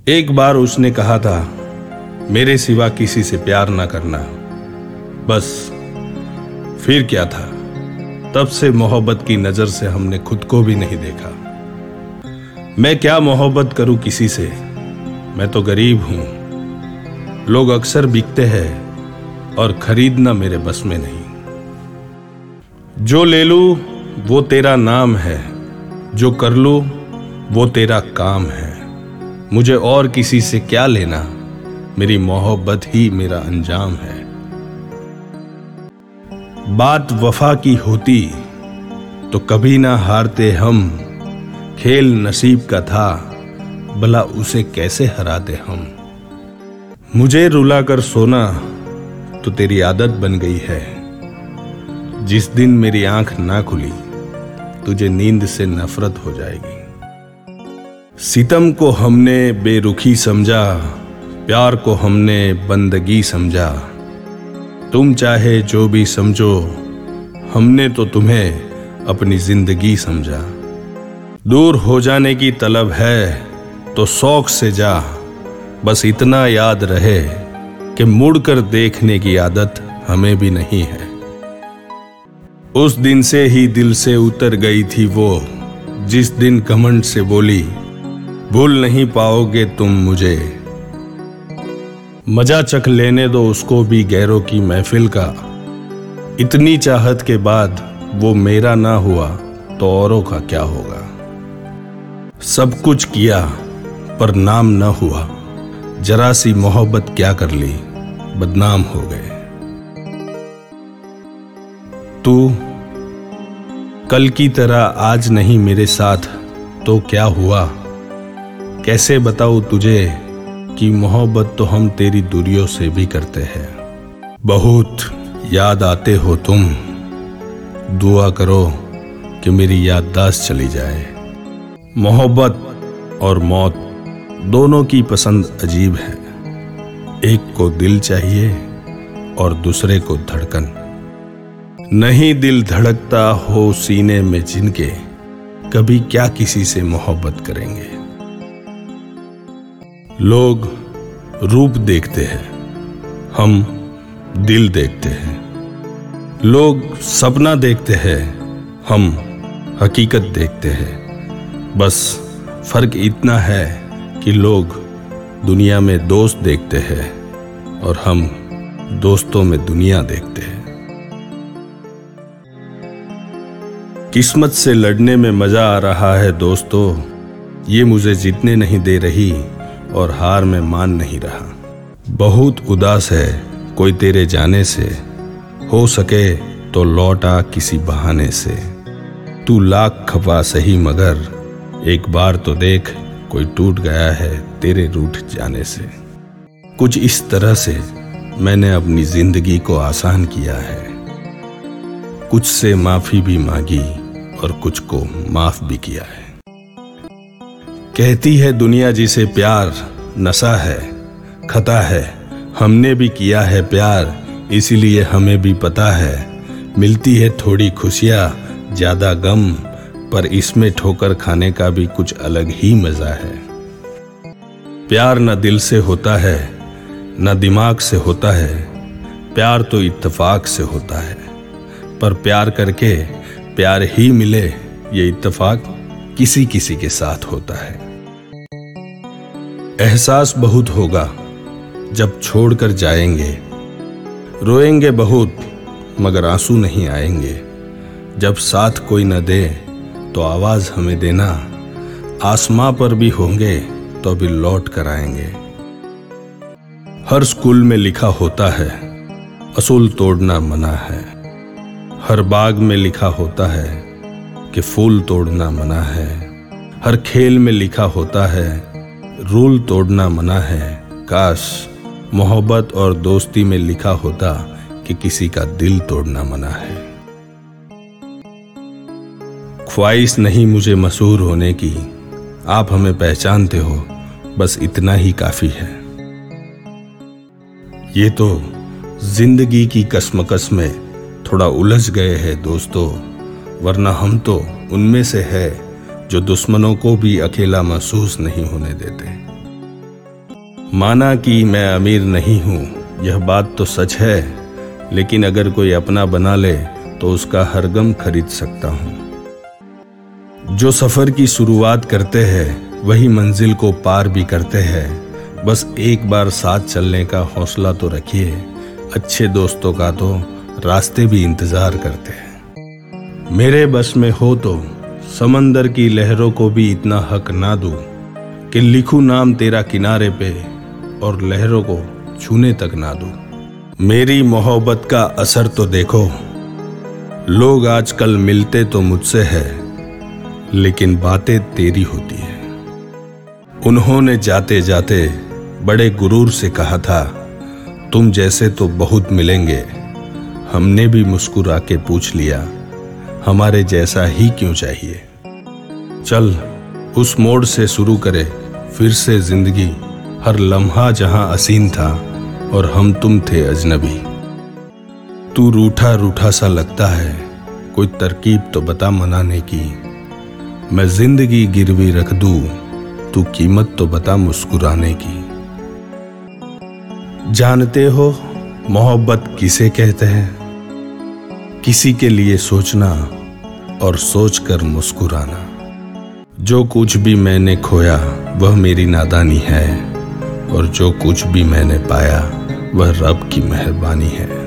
एक बार उसने कहा था, मेरे सिवा किसी से प्यार ना करना। बस फिर क्या था, तब से मोहब्बत की नजर से हमने खुद को भी नहीं देखा। मैं क्या मोहब्बत करूं किसी से, मैं तो गरीब हूं। लोग अक्सर बिकते हैं और खरीदना मेरे बस में नहीं। जो ले लूं वो तेरा नाम है, जो कर लूं वो तेरा काम है। मुझे और किसी से क्या लेना, मेरी मोहब्बत ही मेरा अंजाम है। बात वफा की होती तो कभी ना हारते हम। खेल नसीब का था, भला उसे कैसे हराते हम। मुझे रुला कर सोना तो तेरी आदत बन गई है। जिस दिन मेरी आंख ना खुली तुझे नींद से नफरत हो जाएगी। सितम को हमने बेरुखी समझा, प्यार को हमने बंदगी समझा। तुम चाहे जो भी समझो, हमने तो तुम्हें अपनी जिंदगी समझा। दूर हो जाने की तलब है तो शौक से जा, बस इतना याद रहे कि मुड़कर देखने की आदत हमें भी नहीं है। उस दिन से ही दिल से उतर गई थी वो, जिस दिन घमंड से बोली, भूल नहीं पाओगे तुम मुझे। मजा चख लेने दो उसको भी गैरों की महफिल का। इतनी चाहत के बाद वो मेरा ना हुआ तो औरों का क्या होगा। सब कुछ किया पर नाम ना हुआ, जरा सी मोहब्बत क्या कर ली, बदनाम हो गए। तू कल की तरह आज नहीं मेरे साथ तो क्या हुआ। कैसे बताऊं तुझे कि मोहब्बत तो हम तेरी दूरियों से भी करते हैं। बहुत याद आते हो तुम, दुआ करो कि मेरी याददाश्त चली जाए। मोहब्बत और मौत दोनों की पसंद अजीब है। एक को दिल चाहिए और दूसरे को धड़कन। नहीं दिल धड़कता हो सीने में जिनके, कभी क्या किसी से मोहब्बत करेंगे। लोग रूप देखते हैं, हम दिल देखते हैं। लोग सपना देखते हैं, हम हकीकत देखते हैं। बस फर्क इतना है कि लोग दुनिया में दोस्त देखते हैं और हम दोस्तों में दुनिया देखते हैं। किस्मत से लड़ने में मजा आ रहा है दोस्तों, ये मुझे जीतने नहीं दे रही और हार में मान नहीं रहा। बहुत उदास है कोई तेरे जाने से, हो सके तो लौट आ किसी बहाने से। तू लाख खफा सही मगर एक बार तो देख, कोई टूट गया है तेरे रूठ जाने से। कुछ इस तरह से मैंने अपनी जिंदगी को आसान किया है। कुछ से माफी भी मांगी और कुछ को माफ भी किया है। कहती है दुनिया जिसे प्यार नशा है, खता है। हमने भी किया है प्यार, इसीलिए हमें भी पता है। मिलती है थोड़ी खुशियां ज्यादा गम, पर इसमें ठोकर खाने का भी कुछ अलग ही मजा है। प्यार न दिल से होता है न दिमाग से होता है, प्यार तो इत्तेफाक से होता है। पर प्यार करके प्यार ही मिले, ये इत्तेफाक किसी किसी के साथ होता है। एहसास बहुत होगा जब छोड़कर जाएंगे, रोएंगे बहुत मगर आंसू नहीं आएंगे। जब साथ कोई न दे तो आवाज हमें देना, आसमां पर भी होंगे तो भी लौट कर आएंगे। हर स्कूल में लिखा होता है असूल तोड़ना मना है। हर बाग में लिखा होता है कि फूल तोड़ना मना है। हर खेल में लिखा होता है रूल तोड़ना मना है। काश मोहब्बत और दोस्ती में लिखा होता कि किसी का दिल तोड़ना मना है। ख्वाहिश नहीं मुझे मशहूर होने की, आप हमें पहचानते हो, बस इतना ही काफी है। ये तो जिंदगी की कसमकस में थोड़ा उलझ गए हैं दोस्तों, वरना हम तो उनमें से है जो दुश्मनों को भी अकेला महसूस नहीं होने देते। माना कि मैं अमीर नहीं हूँ, यह बात तो सच है, लेकिन अगर कोई अपना बना ले तो उसका हर गम खरीद सकता हूँ। जो सफ़र की शुरुआत करते हैं वही मंजिल को पार भी करते हैं। बस एक बार साथ चलने का हौसला तो रखिए, अच्छे दोस्तों का तो रास्ते भी इंतज़ार करते हैं। मेरे बस में हो तो समंदर की लहरों को भी इतना हक ना दूं कि लिखूं नाम तेरा किनारे पे और लहरों को छूने तक ना दूं। मेरी मोहब्बत का असर तो देखो, लोग आजकल मिलते तो मुझसे है, लेकिन बातें तेरी होती है। उन्होंने जाते जाते बड़े गुरूर से कहा था, तुम जैसे तो बहुत मिलेंगे। हमने भी मुस्कुरा के पूछ लिया, हमारे जैसा ही क्यों चाहिए। चल उस मोड़ से शुरू करे फिर से जिंदगी, हर लम्हा जहां असीम था और हम तुम थे अजनबी। तू रूठा रूठा सा लगता है, कोई तरकीब तो बता मनाने की। मैं जिंदगी गिरवी रख दूं, तू कीमत तो बता मुस्कुराने की। जानते हो मोहब्बत किसे कहते हैं? किसी के लिए सोचना और सोचकर मुस्कुराना। जो कुछ भी मैंने खोया वह मेरी नादानी है, और जो कुछ भी मैंने पाया वह रब की मेहरबानी है।